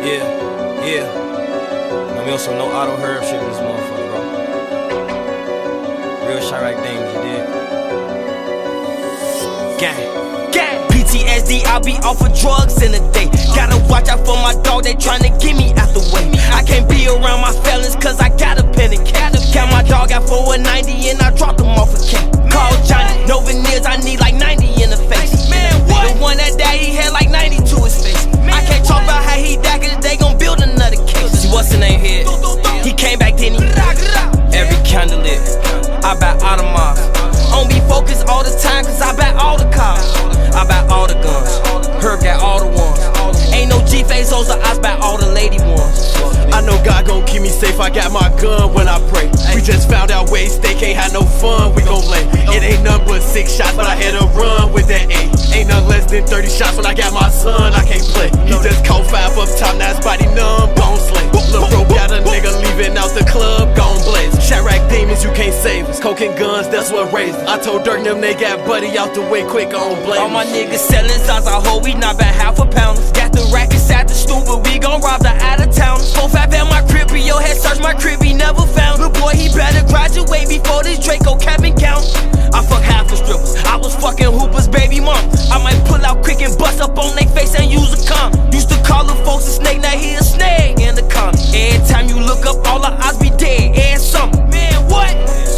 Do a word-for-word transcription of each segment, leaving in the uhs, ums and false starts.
Yeah, yeah. I mean, also no auto herb shit in this motherfucker, bro. Real Chirac things, you did. Gang, gang. P T S D, I be off of drugs in a day. Gotta watch out for my dog, they tryna get me out the way. I can't be around my felons cause I got a pen and cap. Count my dog out for a ninety and I dropped him off a cap. Call Johnny, no veneers, I need like ninety in the face. Man, what? The one that died, he had like ninety to his face. I can't talk about how he died cause they gon' build another case. See what's the name here? He came back, then he every candle lit. I buy Audemars. On be focused all the time cause I buy all the cars. I buy all the guns. Herb got all the ones. Ain't no G-Fazos or I buy all the lady ones. I know God gon' keep me safe, I got my gun when I pray. We just found out ways they can't have no fun, we gon' lay. It ain't nothing but six shots, but I had to run with that eight. Ain't nothing less than thirty shots when I got my son, I can't play. He just caught five up top, now his body numb, gon' slay. Lil' bro got a nigga leaving out the club, gon' blaze. Chirac demons, you can't save us. Coke and guns, that's what raised us. I told Dirk them they got buddy out the way quick, gon' blame. All my niggas selling signs, I hope we not about half a pound. Got the rackets at the stool, but we gon' rob the out of town. Four five at my crib, yo head search my crib, he never found. Lil' boy, he better graduate before this Draco cap and count. I fuck half the strippers, I was fucking Hooper's baby mom. I might pull out quick and bust up on they face and use a comp. Used to call the folks a snake, now he a snake in the comp. Every time you look up, all the odds be dead, and something. Man, what?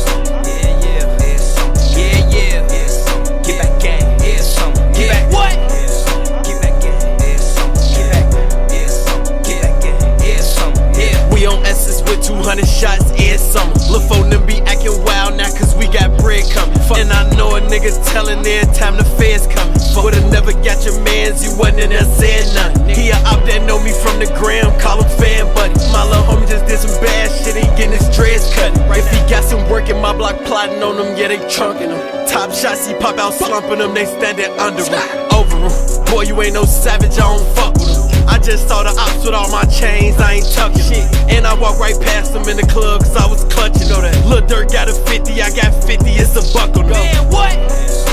Yeah, yeah, yeah, something. Yeah, yeah, yeah, something. Get back, gang, yeah, something. Get back, what? Get back, gang, yeah, something. Get back, yeah, something. Get back, gang, yeah, something. Yeah. We on Essence with two hundred shots every summer. Lil' folk them be acting wild now cause we got bread coming. And I know a nigga's telling every time the feds coming. Would've never got your mans, you wasn't in there saying nothing. He a op that know me from the gram, call him fan buddy. My little homie just did some bad shit, he getting his dreads cut. If he got some work in my block plotting on them, yeah they trunking him. Top shots he pop out slumping them, they standing under him. Over him, boy you ain't no savage, I don't fuck with him. I just saw the ops with all my chains, I ain't tucking shit. And I walked right past them in the club cause I was clutching. Know that Lil' Durk got a fifty, I got fifty, it's a buck on them. Man, what?